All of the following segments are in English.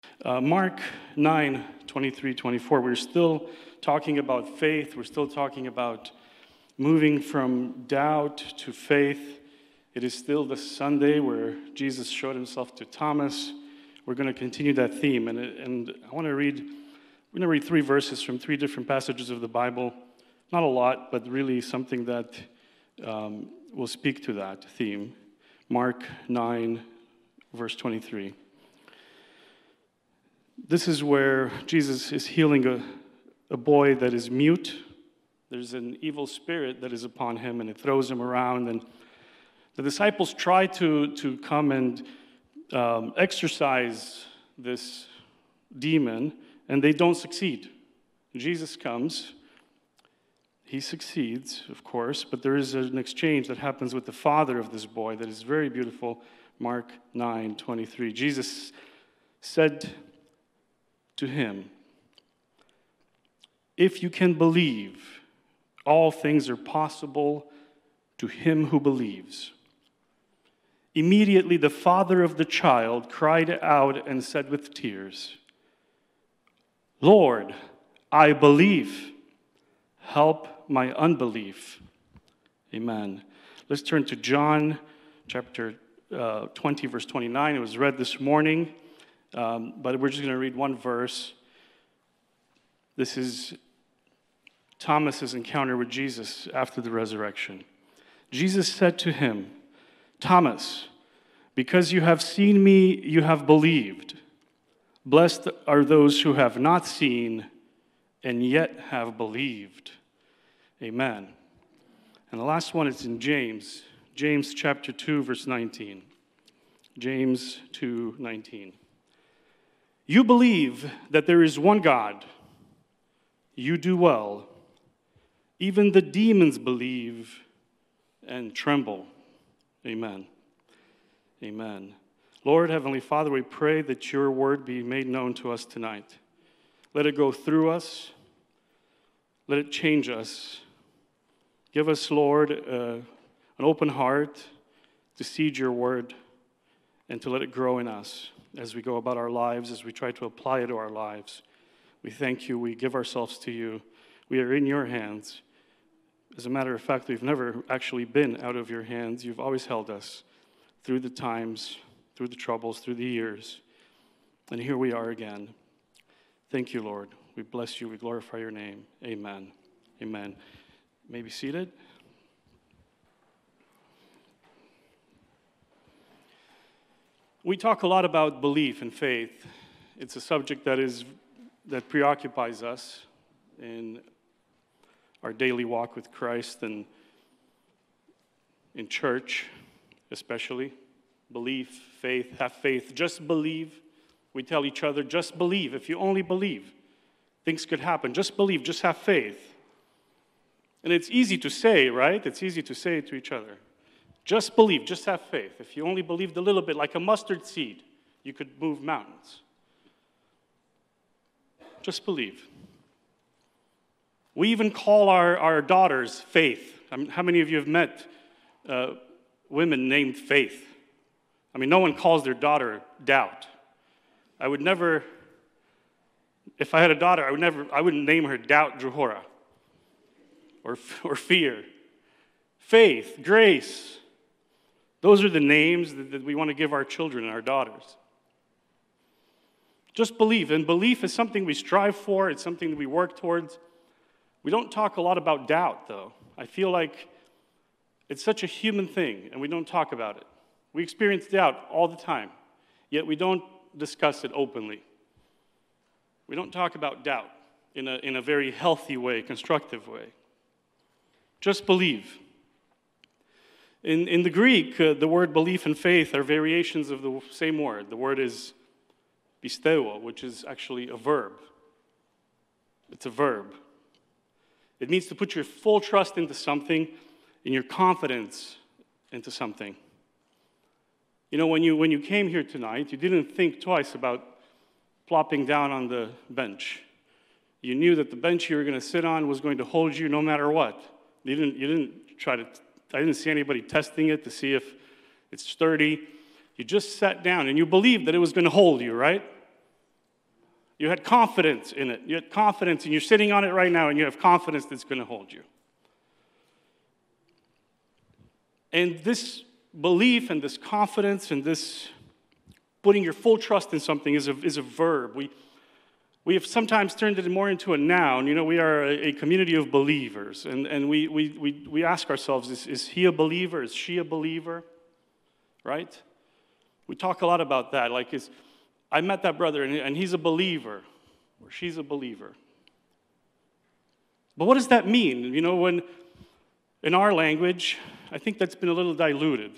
Mark 9, 23, 24, we're still talking about faith. We're still talking about moving from doubt to faith. It is still the Sunday where Jesus showed himself to Thomas. We're going to continue that theme. And I want to read, we're going to read three verses from three different passages of the Bible. Not a lot, but really something that will speak to that theme. Mark 9, verse 23. This is where Jesus is healing a boy that is mute. There's an evil spirit that is upon him, and it throws him around. And the disciples try to come and exorcise this demon, and they don't succeed. Jesus comes. He succeeds, of course, but there is an exchange that happens with the father of this boy that is very beautiful. Mark 9, 23. Jesus said to him, "If you can believe, all things are possible to him who believes." Immediately the father of the child cried out and said with tears, "Lord, I believe. Help my unbelief." Amen. Let's turn to John chapter 20, verse 29. It was read this morning. But we're just going to read one verse. This is Thomas's encounter with Jesus after the resurrection. Jesus said to him, "Thomas, because you have seen me, you have believed. Blessed are those who have not seen and yet have believed." Amen. And the last one is in James. James chapter 2, verse 19. James 2, 19. "You believe that there is one God. You do well. Even the demons believe and tremble." Amen. Amen. Lord, Heavenly Father, we pray that your word be made known to us tonight. Let it go through us. Let it change us. Give us, Lord, an open heart to seed your word and to let it grow in us as we go about our lives, as we try to apply it to our lives. We thank you. We give ourselves to you. We are in your hands. As a matter of fact, we've never actually been out of your hands. You've always held us through the times, through the troubles, through the years. And here we are again. Thank you, Lord. We bless you. We glorify your name. Amen. Amen. You may be seated. We talk a lot about belief and faith. It's a subject that preoccupies us in our daily walk with Christ and in church, especially. Belief, faith, have faith. Just believe. We tell each other, just believe. If you only believe, things could happen. Just believe. Just have faith. And it's easy to say, right? It's easy to say to each other. Just believe, just have faith. If you only believed a little bit, like a mustard seed, you could move mountains. Just believe. We even call our daughters Faith. I mean, how many of you have met women named Faith? I mean, no one calls their daughter Doubt. I would never, if I had a daughter, I wouldn't name her Doubt Johora or Fear. Faith, Grace. Those are the names that we want to give our children and our daughters. Just believe. And belief is something we strive for. It's something that we work towards. We don't talk a lot about doubt, though. I feel like it's such a human thing, and we don't talk about it. We experience doubt all the time, yet we don't discuss it openly. We don't talk about doubt in a very healthy way, constructive way. Just believe. In the Greek, the word belief and faith are variations of the same word. The word is pisteuo, which is actually a verb. It's a verb. It means to put your full trust into something and your confidence into something. You know, when you came here tonight, you didn't think twice about plopping down on the bench. You knew that the bench you were going to sit on was going to hold you no matter what. You didn't try to. I didn't see anybody testing it to see if it's sturdy. You just sat down and you believed that it was going to hold you, right? You had confidence in it. You had confidence, and you're sitting on it right now, and you have confidence that's going to hold you. And this belief and this confidence and this putting your full trust in something is a verb. We have sometimes turned it more into a noun. You know, we are a community of believers, and we ask ourselves, is he a believer? Is she a believer? Right? We talk a lot about that. Like, I met that brother, and he's a believer, or she's a believer. But what does that mean? You know, when in our language, I think that's been a little diluted.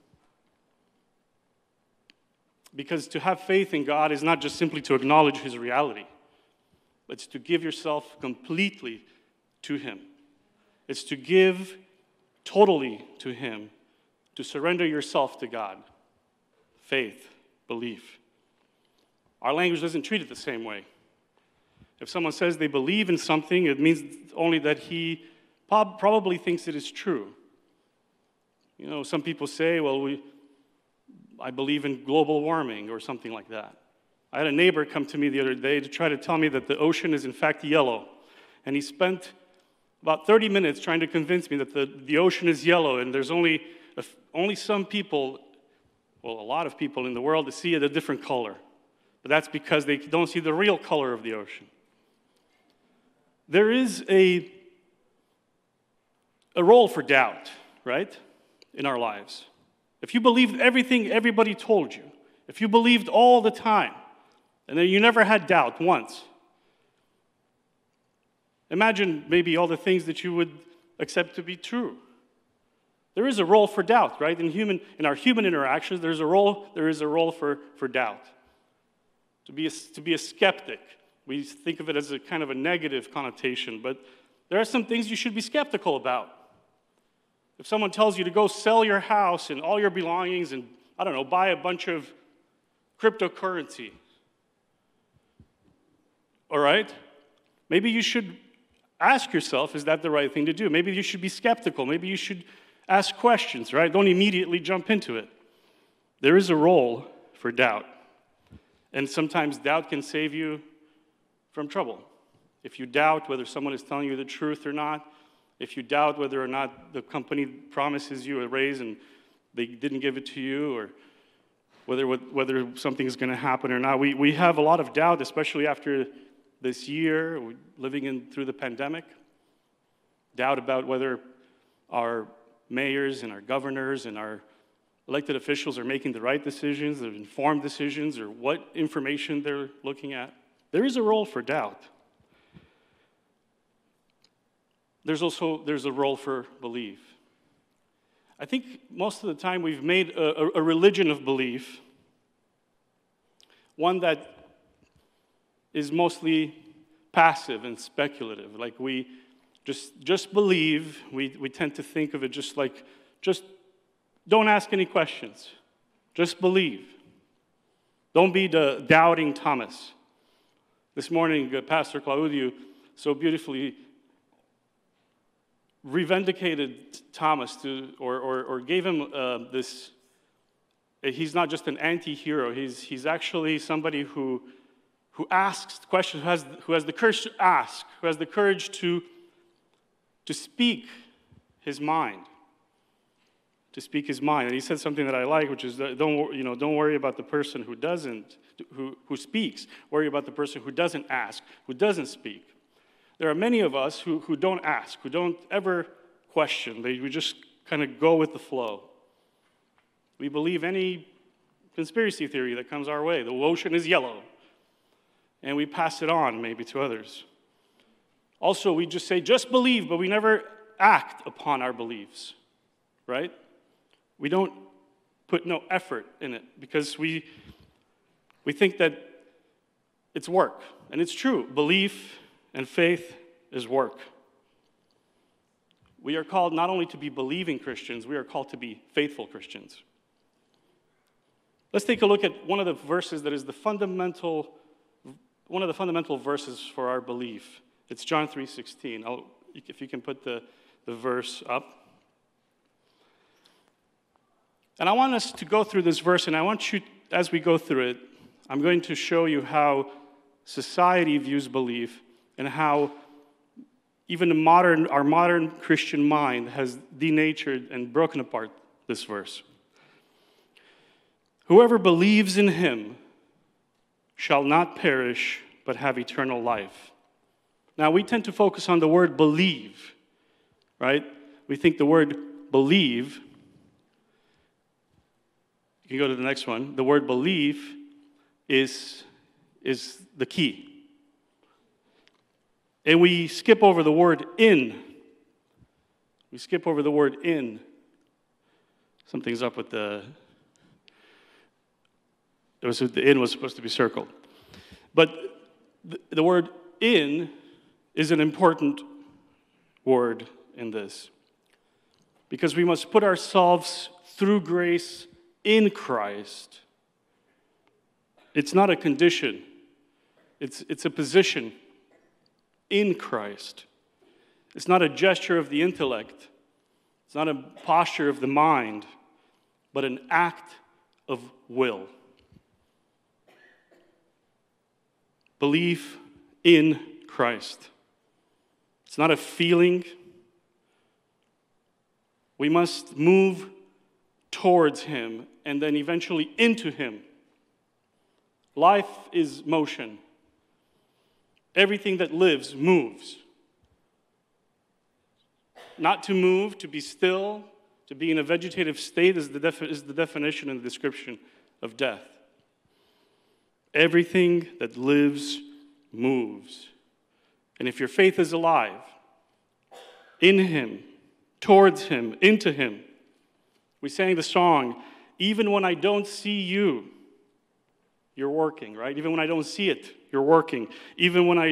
Because to have faith in God is not just simply to acknowledge his reality. It's to give yourself completely to him. It's to give totally to him, to surrender yourself to God. Faith, belief. Our language doesn't treat it the same way. If someone says they believe in something, it means only that he probably thinks it is true. You know, some people say, well, I believe in global warming or something like that. I had a neighbor come to me the other day to try to tell me that the ocean is in fact yellow. And he spent about 30 minutes trying to convince me that the ocean is yellow and there's only some people, well, a lot of people in the world that see it a different color. But that's because they don't see the real color of the ocean. There is a role for doubt, right, in our lives. If you believed everything everybody told you, if you believed all the time, and then you never had doubt once, imagine maybe all the things that you would accept to be true. There is a role for doubt, right? In our human interactions, there is a role for doubt. To be a skeptic. We think of it as a kind of a negative connotation, but there are some things you should be skeptical about. If someone tells you to go sell your house and all your belongings and, I don't know, buy a bunch of cryptocurrency, all right? Maybe you should ask yourself, is that the right thing to do? Maybe you should be skeptical. Maybe you should ask questions, right? Don't immediately jump into it. There is a role for doubt. And sometimes doubt can save you from trouble. If you doubt whether someone is telling you the truth or not, if you doubt whether or not the company promises you a raise and they didn't give it to you, or whether something is going to happen or not. We have a lot of doubt, especially after this year, living through the pandemic. Doubt about whether our mayors and our governors and our elected officials are making the right decisions, the informed decisions, or what information they're looking at. There is a role for doubt. There's a role for belief. I think most of the time we've made a religion of belief, one that is mostly passive and speculative. Like we just believe. We tend to think of it just don't ask any questions. Just believe. Don't be the doubting Thomas. This morning, Pastor Claudio so beautifully revindicated Thomas or gave him this. He's not just an anti-hero. He's actually somebody who asks questions, who has the courage to ask, who has the courage to speak his mind. To speak his mind. And he said something that I like, which is don't worry about the person who speaks. Worry about the person who doesn't ask, who doesn't speak. There are many of us who don't ask, who don't ever question. We just kind of go with the flow. We believe any conspiracy theory that comes our way. The ocean is yellow. And we pass it on maybe to others. Also, we just say, just believe, but we never act upon our beliefs, right? We don't put no effort in it because we think that it's work. And it's true. Belief and faith is work. We are called not only to be believing Christians, we are called to be faithful Christians. Let's take a look at one of the verses that is one of the fundamental verses for our belief. It's John 3:16. If you can put the verse up. And I want us to go through this verse, and I want you, as we go through it, I'm going to show you how society views belief and how even our modern Christian mind has denatured and broken apart this verse. Whoever believes in him shall not perish, but have eternal life. Now, we tend to focus on the word believe, right? We think the word believe, you can go to the next one, the word believe is the key. And we skip over the word in. We skip over the word in. Something's up with the in was supposed to be circled. But the word in is an important word in this. Because we must put ourselves through grace in Christ. It's not a condition. It's a position in Christ. It's not a gesture of the intellect. It's not a posture of the mind, but an act of will. Belief in Christ. It's not a feeling. We must move towards him and then eventually into him. Life is motion. Everything that lives moves. Not to move, to be still, to be in a vegetative state is the definition and the description of death. Everything that lives moves. And if your faith is alive, in him, towards him, into him. We sang the song, even when I don't see you, you're working, right? Even when I don't see it, you're working. Even when I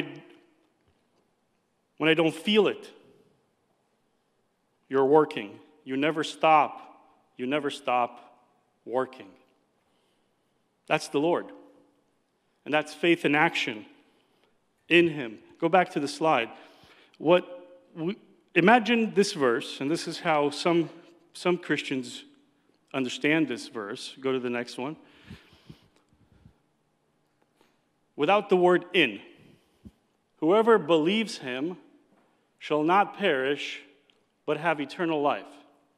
don't feel it, you're working. You never stop. You never stop working. That's the Lord. And that's faith in action in him. Go back to the slide. Imagine this verse, and this is how some Christians understand this verse. Go to the next one. Without the word in. Whoever believes him shall not perish, but have eternal life.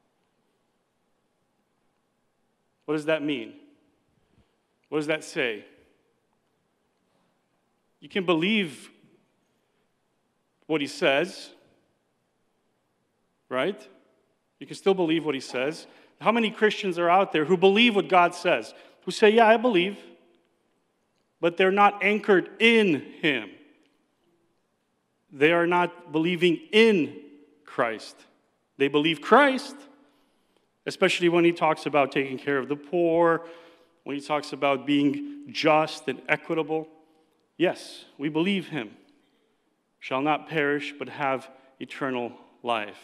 What does that mean? What does that say? You can believe what he says, right? You can still believe what he says. How many Christians are out there who believe what God says? Who say, yeah, I believe, but they're not anchored in him. They are not believing in Christ. They believe Christ, especially when he talks about taking care of the poor, when he talks about being just and equitable. Yes, we believe him. Shall not perish, but have eternal life.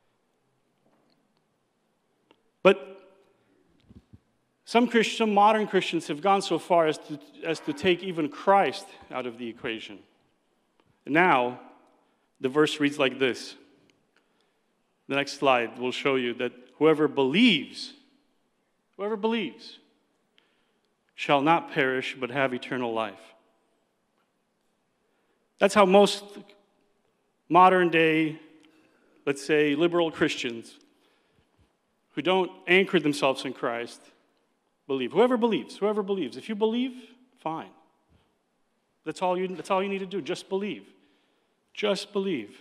But some modern Christians have gone so far as to take even Christ out of the equation. Now, the verse reads like this. The next slide will show you that whoever believes shall not perish, but have eternal life. That's how most modern day, let's say, liberal Christians who don't anchor themselves in Christ believe. Whoever believes. If you believe, fine. That's all you need to do. Just believe. Just believe.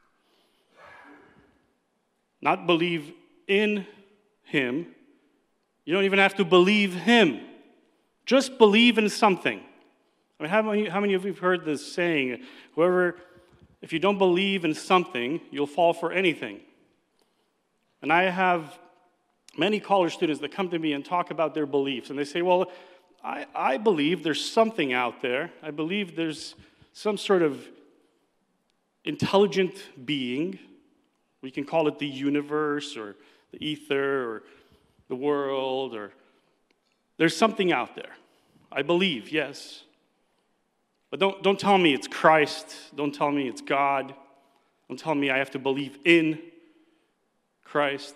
Not believe in him. You don't even have to believe him. Just believe in something. I mean, how many of you have heard this saying, if you don't believe in something, you'll fall for anything? And I have many college students that come to me and talk about their beliefs. And they say, well, I believe there's something out there. I believe there's some sort of intelligent being. We can call it the universe or the ether or the world. Or there's something out there. I believe, yes. But don't tell me it's Christ. Don't tell me it's God. Don't tell me I have to believe in Christ.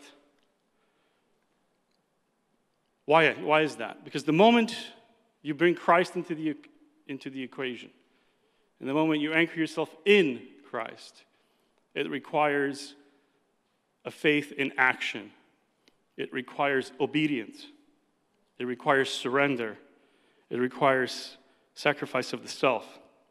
Why is that? Because the moment you bring Christ into the equation, In the moment you anchor yourself in Christ, it requires a faith in action. It requires obedience. It requires surrender. It requires sacrifice of the self.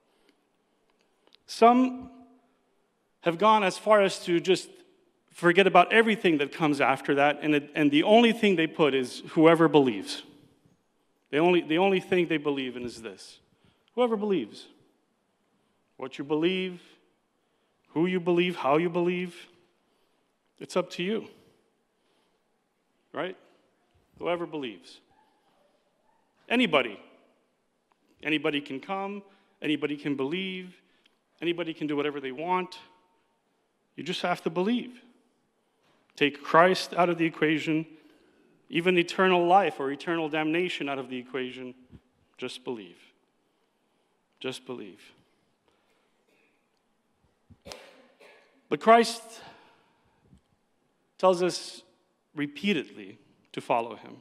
Some have gone as far as to just forget about everything that comes after that, and the only thing they put is whoever believes. The only thing they believe in is this: whoever believes. What you believe, who you believe, how you believe, it's up to you. Right? Whoever believes. Anybody. Anybody can come, anybody can believe, anybody can do whatever they want. You just have to believe. Take Christ out of the equation, even eternal life or eternal damnation out of the equation. Just believe. Just believe. But Christ tells us repeatedly to follow him.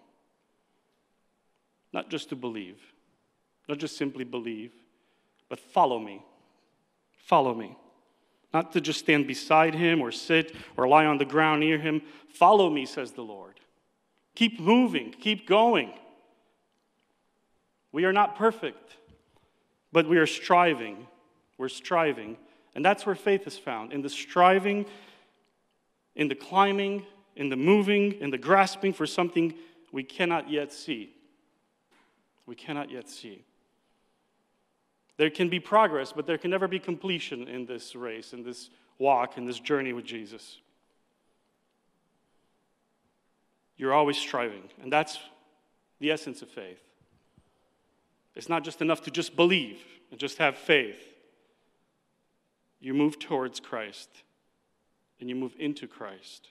Not just to believe, not just simply believe, but follow me. Follow me. Not to just stand beside him or sit or lie on the ground near him. Follow me, says the Lord. Keep moving, keep going. We are not perfect, but we are striving. We're striving. And that's where faith is found, in the striving, in the climbing, in the moving, in the grasping for something we cannot yet see. We cannot yet see. There can be progress, but there can never be completion in this race, in this walk, in this journey with Jesus. You're always striving, and that's the essence of faith. It's not just enough to just believe and just have faith. You move towards Christ, and you move into Christ.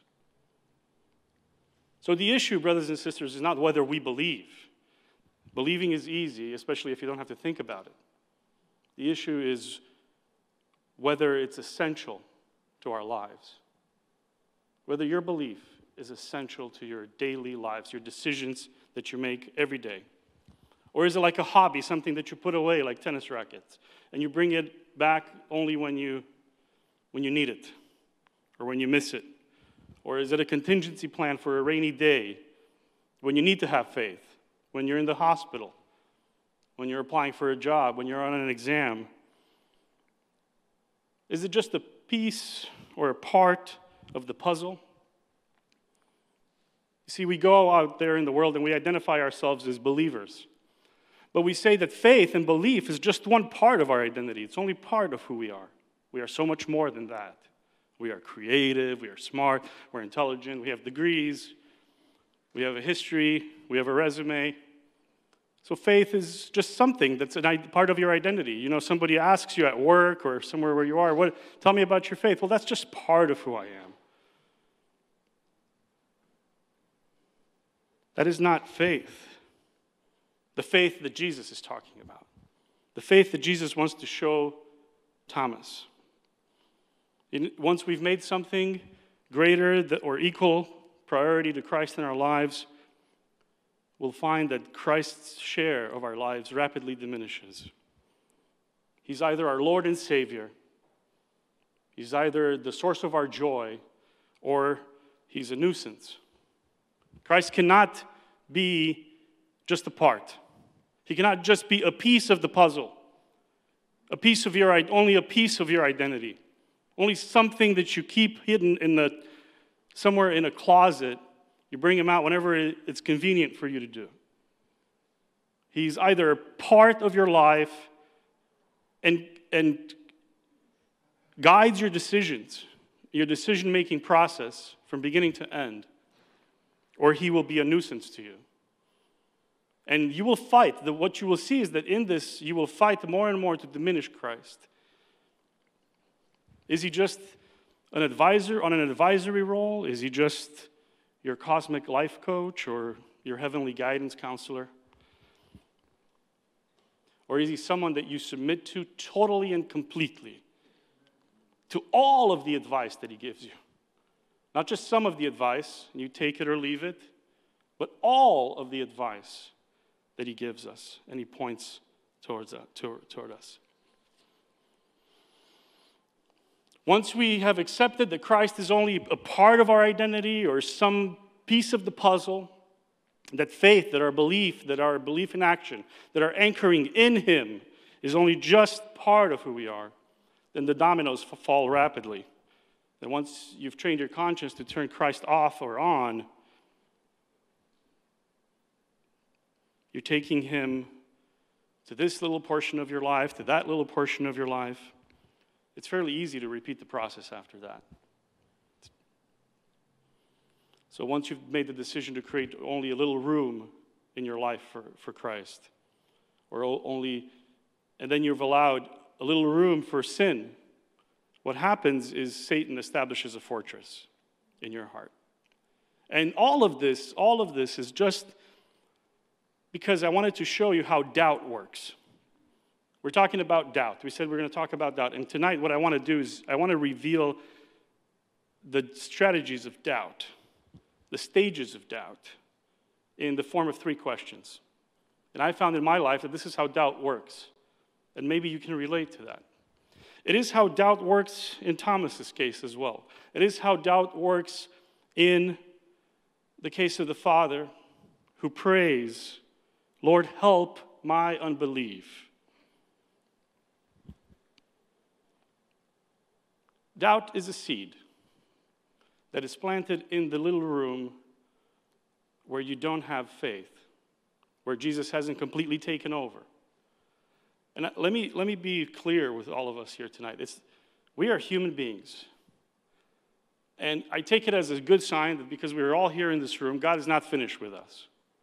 So the issue, brothers and sisters, is not whether we believe. Believing is easy, especially if you don't have to think about it. The issue is whether it's essential to our lives. Whether your belief is essential to your daily lives, your decisions that you make every day. Or is it like a hobby, something that you put away like tennis rackets, and you bring it back only when you need it, or when you miss it? Or is it a contingency plan for a rainy day, when you need to have faith, when you're in the hospital, when you're applying for a job, when you're on an exam? Is it just a piece or a part of the puzzle? You see, we go out there in the world and we identify ourselves as believers. But we say that faith and belief is just one part of our identity. It's only part of who we are. We are so much more than that. We are creative, we are smart, we're intelligent, we have degrees, we have a history, we have a resume. So faith is just something that's a part of your identity. You know, somebody asks you at work or somewhere where you are, tell me about your faith. Well, that's just part of who I am. That is not faith. The faith that Jesus is talking about. The faith that Jesus wants to show Thomas. Once we've made something greater or equal priority to Christ in our lives, we'll find that Christ's share of our lives rapidly diminishes. He's either our Lord and Savior, he's either the source of our joy, or he's a nuisance. Christ cannot be just a part. He cannot just be a piece of the puzzle, only a piece of your identity, only something that you keep hidden somewhere in a closet. You bring him out whenever it's convenient for you to do. He's either a part of your life and guides your decisions, your decision-making process from beginning to end, or he will be a nuisance to you. And you will fight. What you will see is that in this, you will fight more and more to diminish Christ. Is he just an advisor on an advisory role? Is he just your cosmic life coach or your heavenly guidance counselor? Or is he someone that you submit to totally and completely, to all of the advice that he gives you? Not just some of the advice, and you take it or leave it, but all of the advice that he gives us, and he points toward us. Once we have accepted that Christ is only a part of our identity or some piece of the puzzle, that faith, that our belief in action, that our anchoring in Him is only just part of who we are, then the dominoes fall rapidly. And once you've trained your conscience to turn Christ off or on, you're taking Him to this little portion of your life, to that little portion of your life. It's fairly easy to repeat the process after that. So once you've made the decision to create only a little room in your life for Christ, and then you've allowed a little room for sin, what happens is Satan establishes a fortress in your heart. And all of this is just because I wanted to show you how doubt works. We're talking about doubt. We said we're going to talk about doubt. And tonight what I want to do is I want to reveal the strategies of doubt, the stages of doubt, in the form of 3 questions. And I found in my life that this is how doubt works. And maybe you can relate to that. It is how doubt works in Thomas's case as well. It is how doubt works in the case of the father who prays, "Lord, help my unbelief." Doubt is a seed that is planted in the little room where you don't have faith, where Jesus hasn't completely taken over. And let me be clear with all of us here tonight. We are human beings. And I take it as a good sign that because we're all here in this room, God is not finished with us.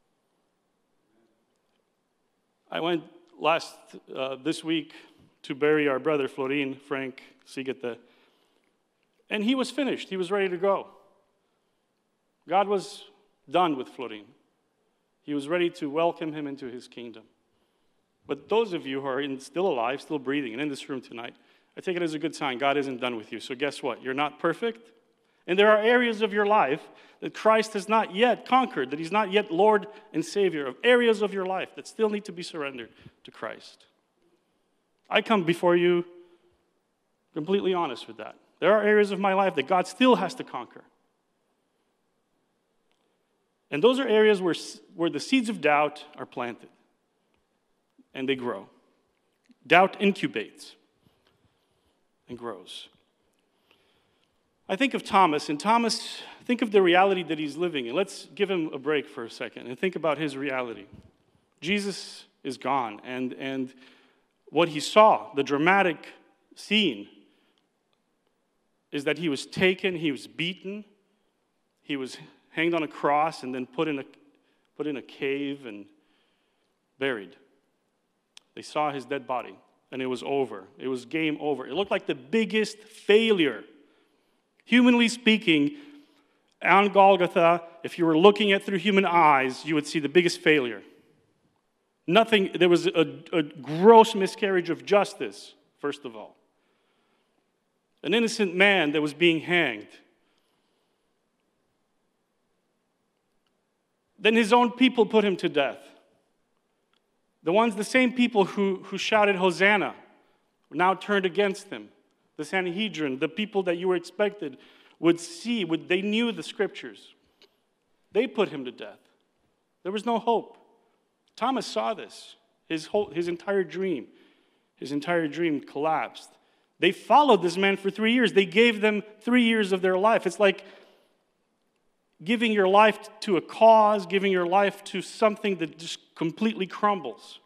I went this week to bury our brother Florin, Frank Sigete, and he was finished. He was ready to go. God was done with Florin. He was ready to welcome him into His kingdom. But those of you who are still alive, still breathing, and in this room tonight, I take it as a good sign. God isn't done with you. So guess what? You're not perfect. And there are areas of your life that Christ has not yet conquered, that He's not yet Lord and Savior of, areas of your life that still need to be surrendered to Christ. I come before you completely honest with that. There are areas of my life that God still has to conquer. And those are areas where the seeds of doubt are planted. And they grow. Doubt incubates and grows. I think of Thomas, and Thomas, think of the reality that he's living in. Let's give him a break for a second and think about his reality. Jesus is gone, and what he saw, the dramatic scene, is that he was taken, he was beaten, he was hanged on a cross and then put in a cave and buried. They saw his dead body, and it was over. It was game over. It looked like the biggest failure. Humanly speaking, on Golgotha, if you were looking at through human eyes, you would see the biggest failure. There was a gross miscarriage of justice, first of all. An innocent man that was being hanged. Then his own people put him to death. The same people who shouted Hosanna were now turned against him. The Sanhedrin, the people that you were expected they knew the scriptures. They put him to death. There was no hope. Thomas saw this. His entire dream collapsed. They followed this man for 3 years. They gave them 3 years of their life. It's like giving your life to a cause, giving your life to something that just completely crumbles.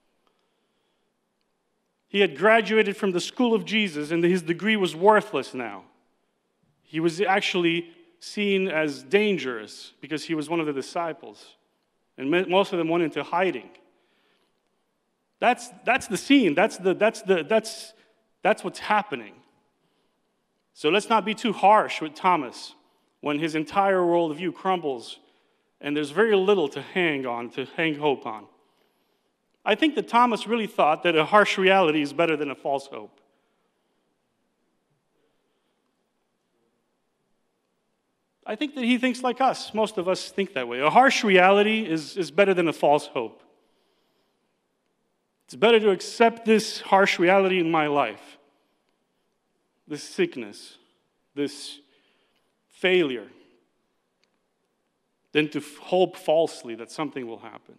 He had graduated from the school of Jesus, and his degree was worthless now. He was actually seen as dangerous because he was one of the disciples. And most of them went into hiding. That's the scene. That's what's happening. So let's not be too harsh with Thomas when his entire worldview crumbles and there's very little to hang hope on. I think that Thomas really thought that a harsh reality is better than a false hope. I think that he thinks like us. Most of us think that way. A harsh reality is better than a false hope. It's better to accept this harsh reality in my life this sickness, this failure, than to hope falsely that something will happen.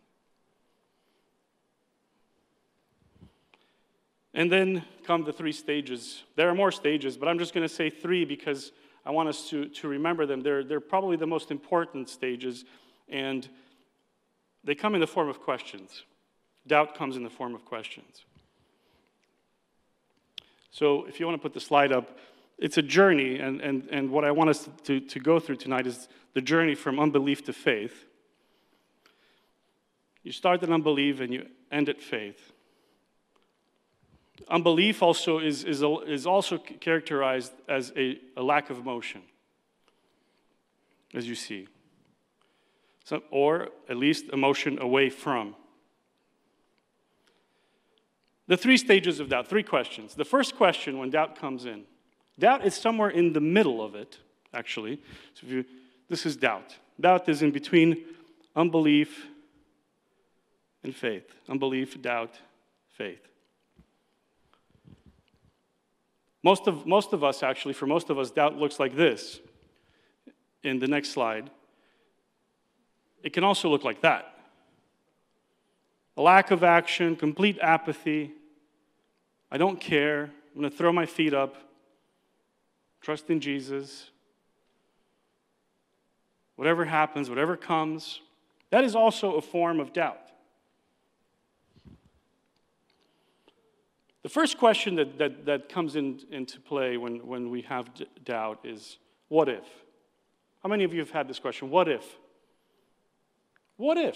And then come the 3 stages. There are more stages, but I'm just going to say 3 because I want us to remember them. They're probably the most important stages, and they come in the form of questions. Doubt comes in the form of questions. So if you want to put the slide up, it's a journey, and what I want us to go through tonight is the journey from unbelief to faith. You start at unbelief and you end at faith. Unbelief also is also characterized as a lack of motion, as you see. So, or at least emotion away from. The 3 stages of doubt, 3 questions. The first question when doubt comes in. Doubt is somewhere in the middle of it, actually. So this is doubt. Doubt is in between unbelief and faith. Unbelief, doubt, faith. Most of us, actually, for most of us, doubt looks like this. In the next slide. It can also look like that. A lack of action, complete apathy. I don't care. I'm going to throw my feet up. Trust in Jesus. Whatever happens, whatever comes. That is also a form of doubt. The first question that comes into play when we have doubt is, what if? How many of you have had this question? What if? What if?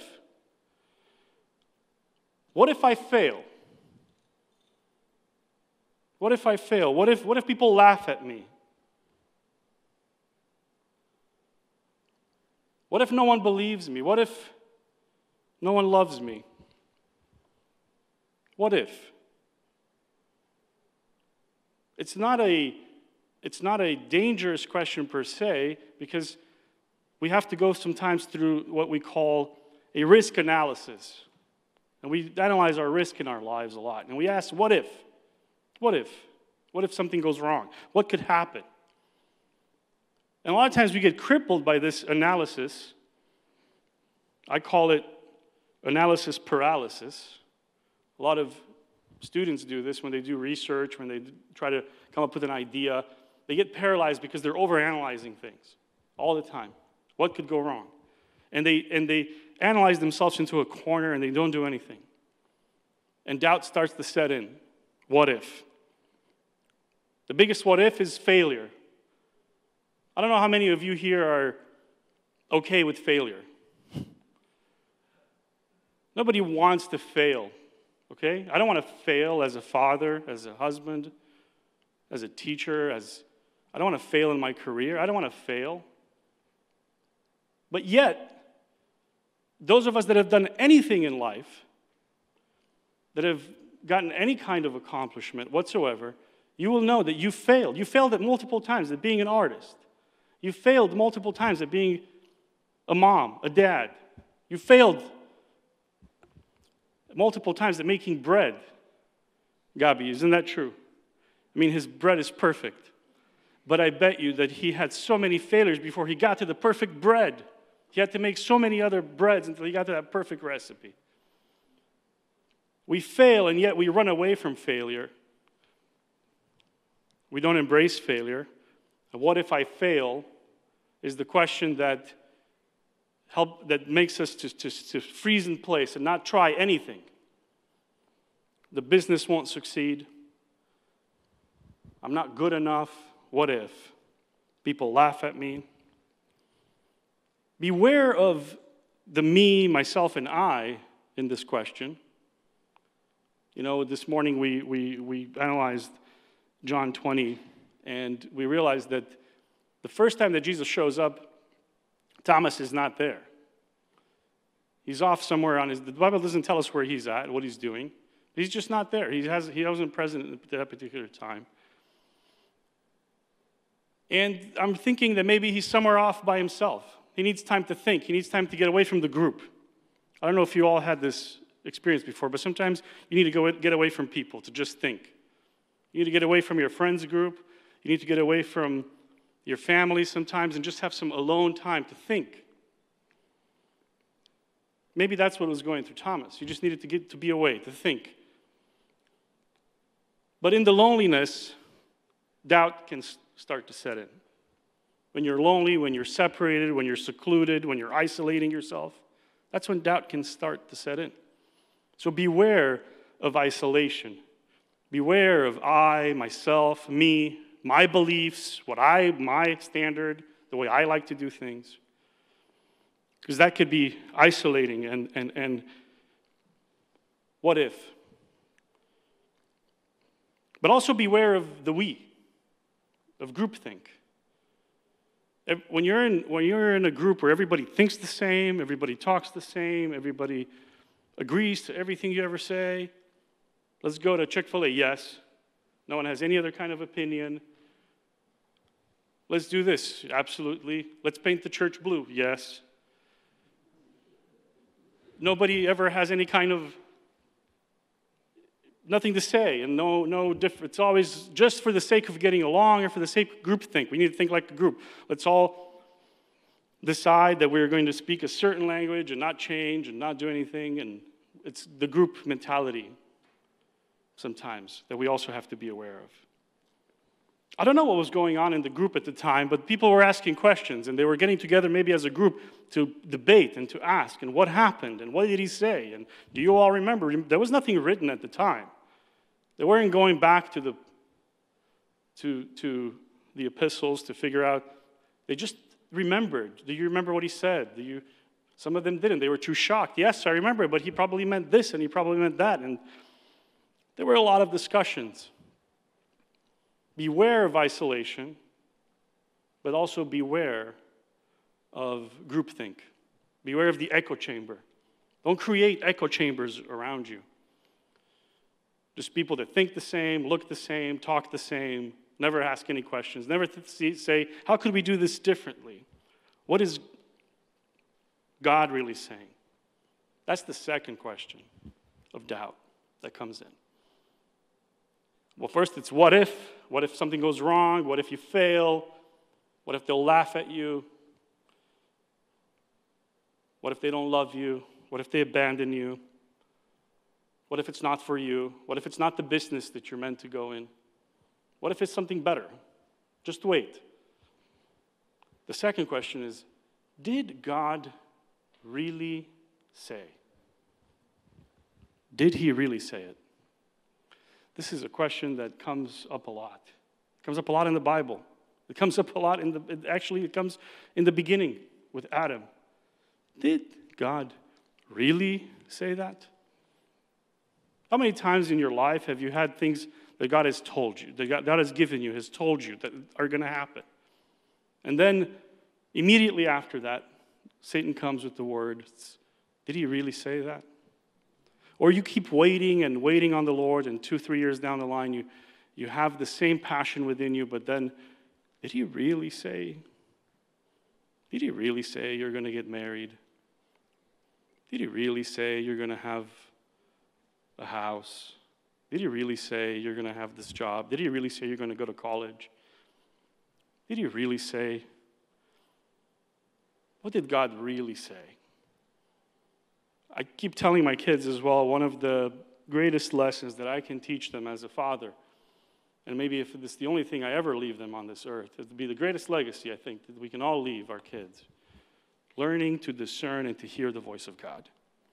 What if I fail? What if I fail? What if people laugh at me? What if no one believes me? What if no one loves me? What if? It's not a dangerous question per se, because we have to go sometimes through what we call a risk analysis. And we analyze our risk in our lives a lot. And we ask, what if? What if? What if something goes wrong? What could happen? And a lot of times we get crippled by this analysis. I call it analysis paralysis. A lot of students do this when they do research, when they try to come up with an idea. They get paralyzed because they're overanalyzing things all the time. What could go wrong? And they analyze themselves into a corner and they don't do anything. And doubt starts to set in. What if? The biggest what if is failure. I don't know how many of you here are okay with failure. Nobody wants to fail, okay? I don't want to fail as a father, as a husband, as a teacher, I don't want to fail in my career. I don't want to fail. But yet, those of us that have done anything in life, that have gotten any kind of accomplishment whatsoever, you will know that you failed. You failed at multiple times at being an artist. You failed multiple times at being a mom, a dad. You failed multiple times at making bread. Gabi, isn't that true? I mean, his bread is perfect. But I bet you that he had so many failures before he got to the perfect bread. He had to make so many other breads until he got to that perfect recipe. We fail, and yet we run away from failure. We don't embrace failure. And what if I fail is the question that makes us to freeze in place and not try anything. The business won't succeed. I'm not good enough. What if? People laugh at me. Beware of the me, myself, and I in this question. You know, this morning we analyzed John 20, and we realized that the first time that Jesus shows up, Thomas is not there. He's off somewhere the Bible doesn't tell us where he's at, what he's doing. He's just not there. He wasn't present at that particular time. And I'm thinking that maybe he's somewhere off by himself. He needs time to think. He needs time to get away from the group. I don't know if you all had this experience before, but sometimes you need to get away from people to just think. You need to get away from your friends group. You need to get away from your family sometimes and just have some alone time to think. Maybe that's what was going through Thomas. You just needed to get to be away, to think. But in the loneliness, doubt can start to set in. When you're lonely, when you're separated, when you're secluded, when you're isolating yourself, that's when doubt can start to set in. So beware of isolation. Beware of I, myself, me, my beliefs, my standard, the way I like to do things. Because that could be isolating and what if? But also beware of the we, of groupthink. When you're in a group where everybody thinks the same, everybody talks the same, everybody agrees to everything you ever say, let's go to Chick-fil-A, yes. No one has any other kind of opinion. Let's do this, absolutely. Let's paint the church blue, yes. Nobody ever has any kind of nothing to say, and no different. It's always just for the sake of getting along or for the sake of groupthink. We need to think like a group. Let's all decide that we're going to speak a certain language and not change and not do anything. And it's the group mentality sometimes that we also have to be aware of. I don't know what was going on in the group at the time, but people were asking questions, and they were getting together maybe as a group to debate and to ask, and what happened, and what did he say, and do you all remember? There was nothing written at the time. They weren't going back to the epistles to figure out. They just remembered. Do you remember what he said? Some of them didn't. They were too shocked. Yes, I remember, but he probably meant this, and he probably meant that, and there were a lot of discussions. Beware of isolation, but also beware of groupthink. Beware of the echo chamber. Don't create echo chambers around you. Just people that think the same, look the same, talk the same, never ask any questions, never say, how could we do this differently? What is God really saying? That's the second question of doubt that comes in. Well, first it's what if? What if something goes wrong? What if you fail? What if they'll laugh at you? What if they don't love you? What if they abandon you? What if it's not for you? What if it's not the business that you're meant to go in? What if it's something better? Just wait. The second question is, did God really say? Did he really say it? This is a question that comes up a lot. It comes up a lot in the Bible. It comes up a lot it comes in the beginning with Adam. Did God really say that? How many times in your life have you had things that God has told you, that God has given you, has told you that are going to happen? And then immediately after that, Satan comes with the words, did he really say that? Or you keep waiting and waiting on the Lord, and 2-3 years down the line, you have the same passion within you, but then, did he really say? Did he really say you're going to get married? Did he really say you're going to have a house? Did he really say you're going to have this job? Did he really say you're going to go to college? Did he really say? What did God really say? I keep telling my kids as well, one of the greatest lessons that I can teach them as a father, and maybe if it's the only thing I ever leave them on this earth, it would be the greatest legacy, I think, that we can all leave our kids. Learning to discern and to hear the voice of God.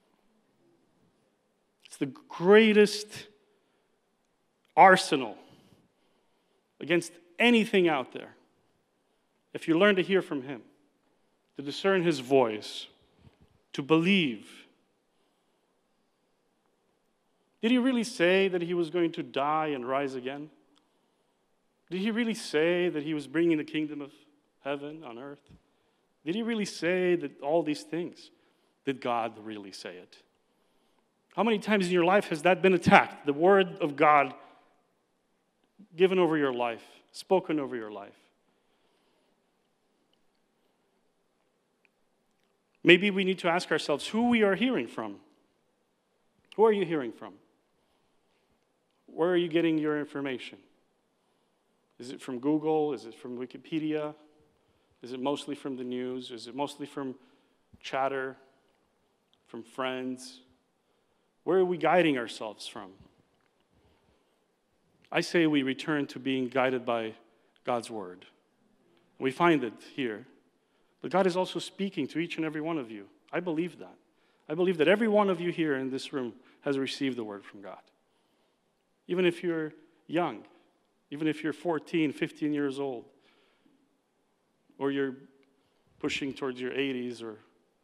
It's the greatest arsenal against anything out there. If you learn to hear from him, to discern his voice, to believe. Did he really say that he was going to die and rise again? Did he really say that he was bringing the kingdom of heaven on earth? Did he really say that all these things? Did God really say it? How many times in your life has that been attacked? The word of God given over your life, spoken over your life. Maybe we need to ask ourselves who we are hearing from. Who are you hearing from? Where are you getting your information? Is it from Google? Is it from Wikipedia? Is it mostly from the news? Is it mostly from chatter, from friends? Where are we guiding ourselves from? I say we return to being guided by God's word. We find it here. But God is also speaking to each and every one of you. I believe that. I believe that every one of you here in this room has received the word from God. Even if you're young, even if you're 14, 15 years old, or you're pushing towards your 80s or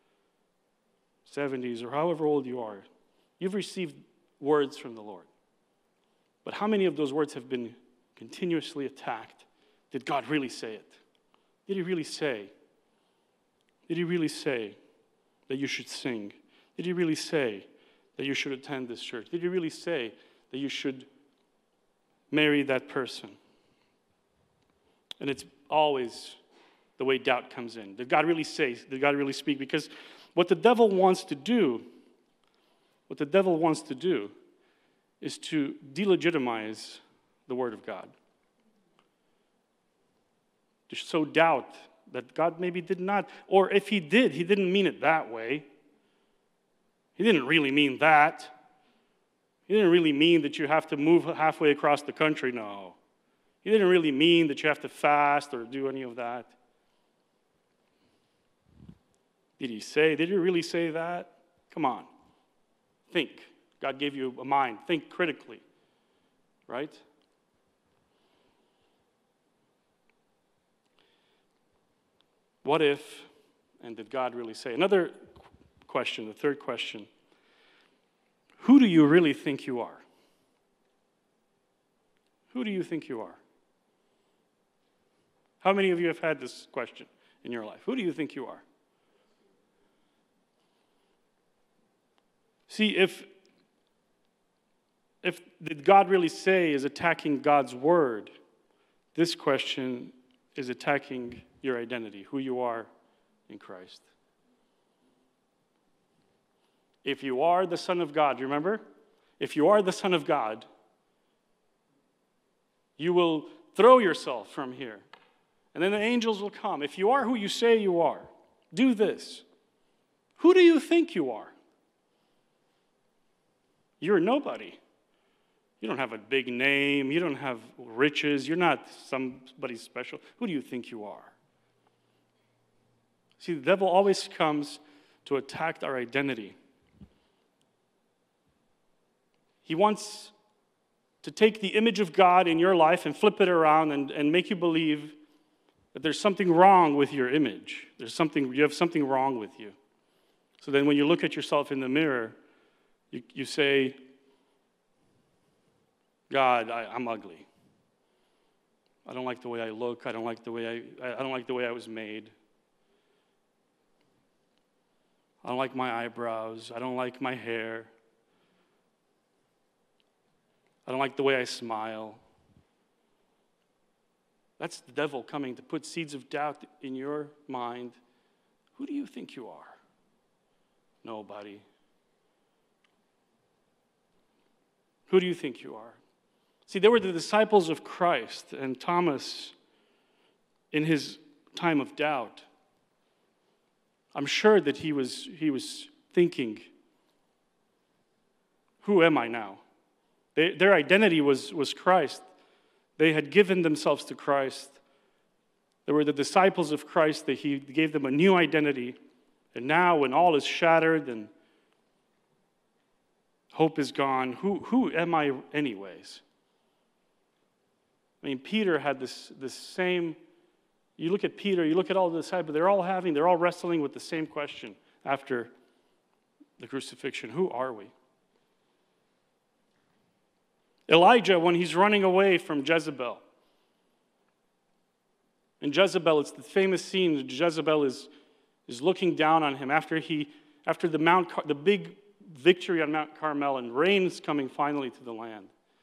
70s, or however old you are, you've received words from the Lord. But how many of those words have been continuously attacked? Did God really say it? Did he really say? Did he really say that you should sing? Did he really say that you should attend this church? Did he really say that you should marry that person? And it's always the way doubt comes in. Did God really say? Did God really speak? Because what the devil wants to do is to delegitimize the word of God. To sow doubt that God maybe did not, or if he did, he didn't mean it that way. He didn't really mean that. He didn't really mean that you have to move halfway across the country, no. He didn't really mean that you have to fast or do any of that. Did he really say that? Come on. Think. God gave you a mind. Think critically. Right? What if, and did God really say? Another question, the third question. Who do you really think you are? Who do you think you are? How many of you have had this question in your life? Who do you think you are? See, if did God really say is attacking God's word, this question is attacking your identity, who you are in Christ. If you are the Son of God, you remember? If you are the Son of God, you will throw yourself from here. And then the angels will come. If you are who you say you are, do this. Who do you think you are? You're nobody. You don't have a big name. You don't have riches. You're not somebody special. Who do you think you are? See, the devil always comes to attack our identity. He wants to take the image of God in your life and flip it around and make you believe that there's something wrong with your image. You have something wrong with you. So then when you look at yourself in the mirror, you say, God, I'm ugly. I don't like the way I look. I don't like the way I was made. I don't like my eyebrows. I don't like my hair. I don't like the way I smile. That's the devil coming to put seeds of doubt in your mind. Who do you think you are? Nobody. Who do you think you are? See, they were the disciples of Christ, and Thomas, in his time of doubt, I'm sure that he was thinking, who am I now? Their identity was Christ. They had given themselves to Christ. They were the disciples of Christ. That he gave them a new identity. And now when all is shattered and hope is gone, who am I anyways? I mean, Peter had this same, you look at Peter, you look at all the disciples, they're all wrestling with the same question after the crucifixion. Who are we? Elijah, when he's running away from Jezebel. In Jezebel, it's the famous scene that Jezebel is looking down on him after the big victory on Mount Carmel and rain's coming finally to the land.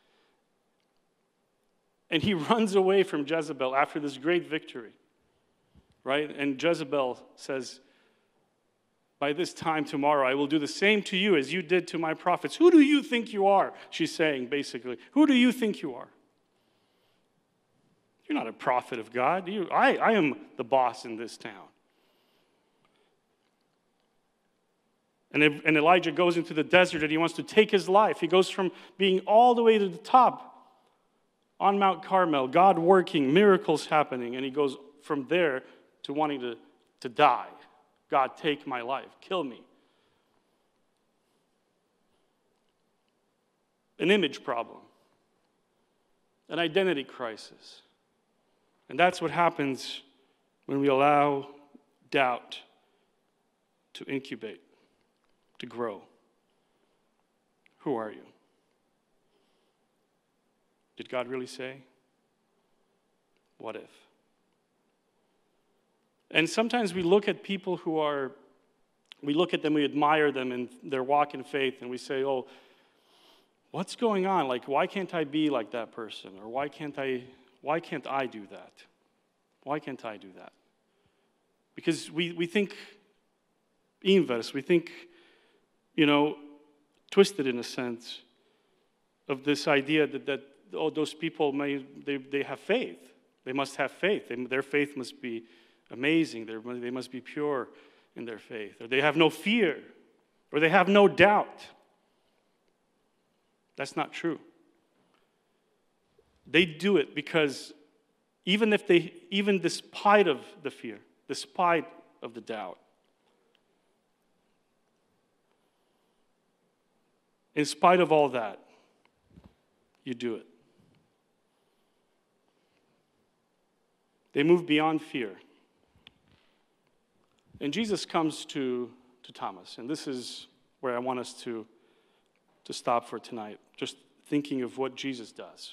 And he runs away from Jezebel after this great victory, right? And Jezebel says, by this time tomorrow, I will do the same to you as you did to my prophets. Who do you think you are? She's saying, basically. Who do you think you are? You're not a prophet of God. I am the boss in this town. And Elijah goes into the desert and he wants to take his life. He goes from being all the way to the top on Mount Carmel, God working, miracles happening, and he goes from there to wanting to die. God, take my life, kill me. An image problem, an identity crisis. And that's what happens when we allow doubt to incubate, to grow. Who are you? Did God really say? What if? And sometimes we look at people we look at them, we admire them and their walk in faith, and we say, oh, what's going on? Like, why can't I be like that person? Or why can't I do that? Why can't I do that? Because we think inverse, we think, twisted in a sense of this idea that those people they have faith. They must have faith. Their faith must be amazing. They must be pure in their faith. Or they have no fear. Or they have no doubt. That's not true. They do it because even despite of the fear, despite of the doubt, in spite of all that, you do it. They move beyond fear. And Jesus comes to Thomas, and this is where I want us to stop for tonight, just thinking of what Jesus does.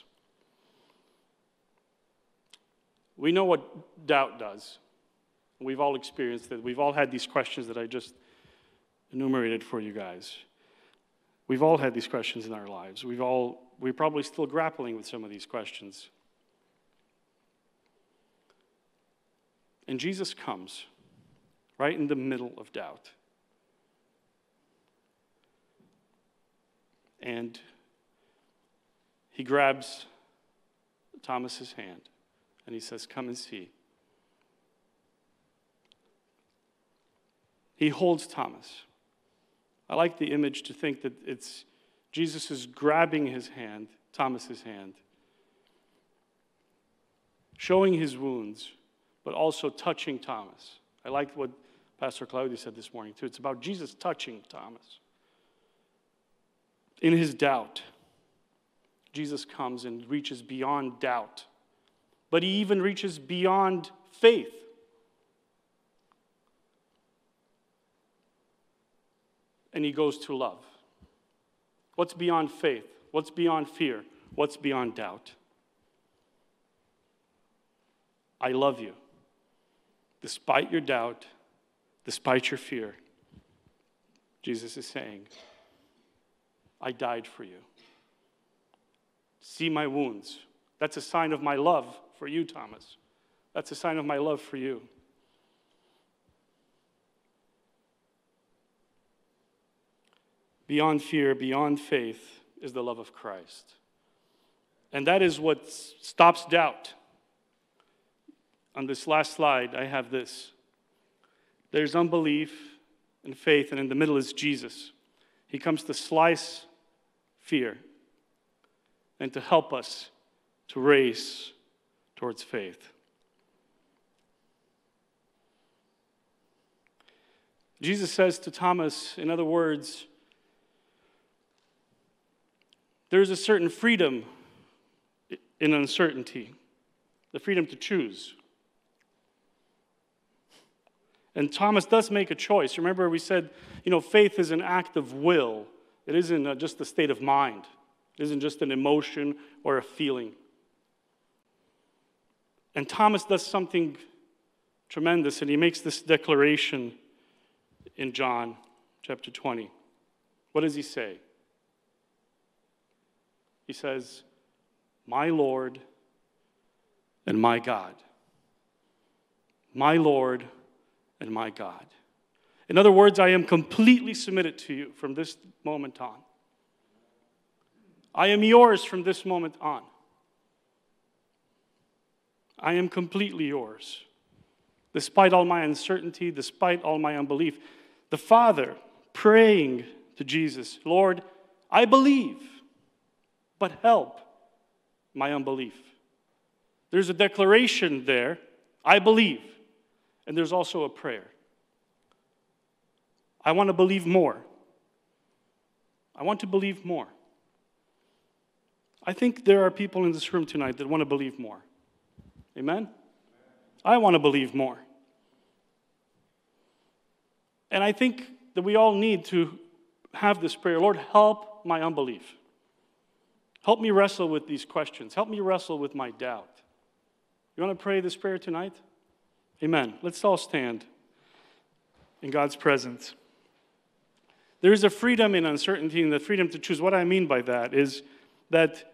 We know what doubt does. We've all experienced it. We've all had these questions that I just enumerated for you guys. We've all had these questions in our lives. We're probably still grappling with some of these questions. And Jesus comes right in the middle of doubt. And he grabs Thomas's hand and he says, "Come and see." He holds Thomas. I like the image to think that it's Jesus is grabbing his hand, Thomas's hand, showing his wounds, but also touching Thomas. I like what Pastor Claudia said this morning too. It's about Jesus touching Thomas. In his doubt, Jesus comes and reaches beyond doubt, but he even reaches beyond faith. And he goes to love. What's beyond faith? What's beyond fear? What's beyond doubt? I love you. Despite your doubt, despite your fear, Jesus is saying, I died for you. See my wounds. That's a sign of my love for you, Thomas. That's a sign of my love for you. Beyond fear, beyond faith is the love of Christ. And that is what stops doubt. On this last slide, I have this. There's unbelief and faith, and in the middle is Jesus. He comes to slice fear and to help us to race towards faith. Jesus says to Thomas, in other words, there's a certain freedom in uncertainty, the freedom to choose. And Thomas does make a choice. Remember we said, faith is an act of will. It isn't just a state of mind. It isn't just an emotion or a feeling. And Thomas does something tremendous, and he makes this declaration in John chapter 20. What does he say? He says, "My Lord and my God." My Lord and my God. In other words, I am completely submitted to you from this moment on. I am yours from this moment on. I am completely yours. Despite all my uncertainty, despite all my unbelief. The Father praying to Jesus, Lord, I believe, but help my unbelief. There's a declaration there, I believe, and there's also a prayer. I want to believe more. I want to believe more. I think there are people in this room tonight that want to believe more. Amen? I want to believe more. And I think that we all need to have this prayer. Lord, help my unbelief. Help me wrestle with these questions. Help me wrestle with my doubt. You want to pray this prayer tonight? Amen. Let's all stand in God's presence. There is a freedom in uncertainty and the freedom to choose. What I mean by that is that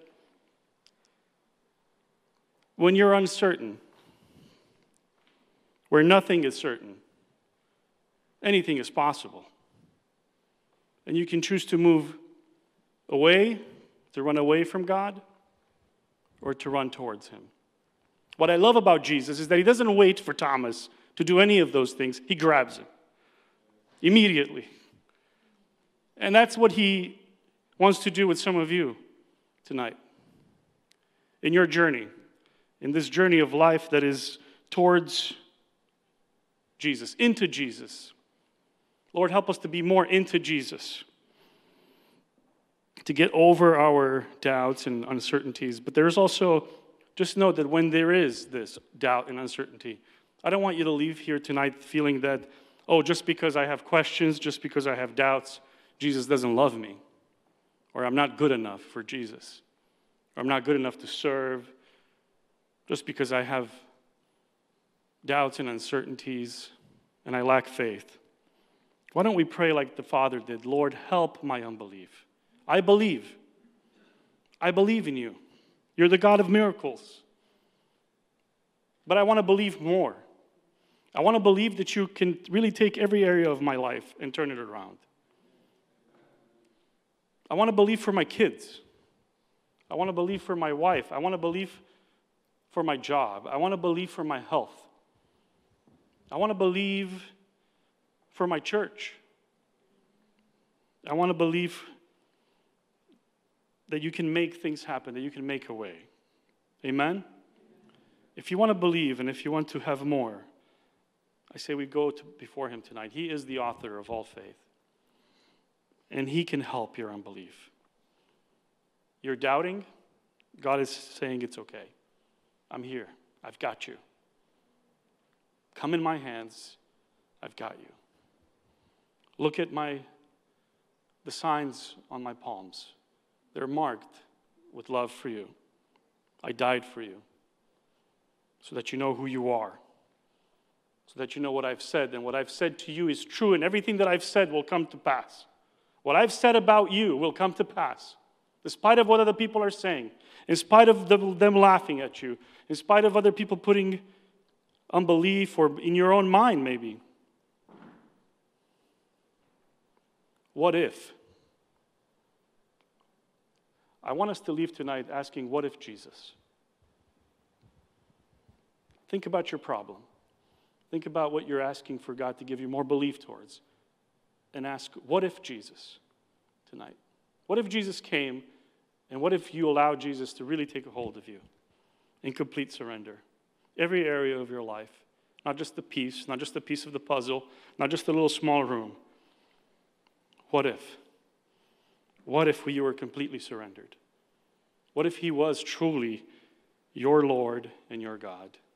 when you're uncertain, where nothing is certain, anything is possible. And you can choose to move away, to run away from God, or to run towards Him. What I love about Jesus is that He doesn't wait for Thomas to do any of those things. He grabs him immediately. And that's what He wants to do with some of you tonight. In your journey, in this journey of life that is towards Jesus, into Jesus. Lord, help us to be more into Jesus, to get over our doubts and uncertainties. But there's also, just know that when there is this doubt and uncertainty, I don't want you to leave here tonight feeling that, oh, just because I have questions, just because I have doubts, Jesus doesn't love me, or I'm not good enough for Jesus, or I'm not good enough to serve, just because I have doubts and uncertainties and I lack faith. Why don't we pray like the Father did? Lord, help my unbelief. I believe. I believe in you. You're the God of miracles. But I want to believe more. I want to believe that you can really take every area of my life and turn it around. I want to believe for my kids. I want to believe for my wife. I want to believe for my job. I want to believe for my health. I want to believe for my church. I want to believe that you can make things happen, that you can make a way. Amen? If you want to believe and if you want to have more, I say we go before Him tonight. He is the author of all faith. And He can help your unbelief. You're doubting, God is saying it's okay. I'm here. I've got you. Come in my hands. I've got you. Look at the signs on my palms. They're marked with love for you. I died for you so that you know who you are, so that you know what I've said, and what I've said to you is true, and everything that I've said will come to pass. What I've said about you will come to pass, in spite of what other people are saying, in spite of them laughing at you, in spite of other people putting unbelief or in your own mind maybe. What if? I want us to leave tonight asking, what if Jesus? Think about your problem. Think about what you're asking for God to give you more belief towards. And ask, what if Jesus tonight? What if Jesus came, and what if you allowed Jesus to really take a hold of you in complete surrender? Every area of your life, not just the piece, not just the piece of the puzzle, not just the little small room. What if? What if you were completely surrendered? What if He was truly your Lord and your God?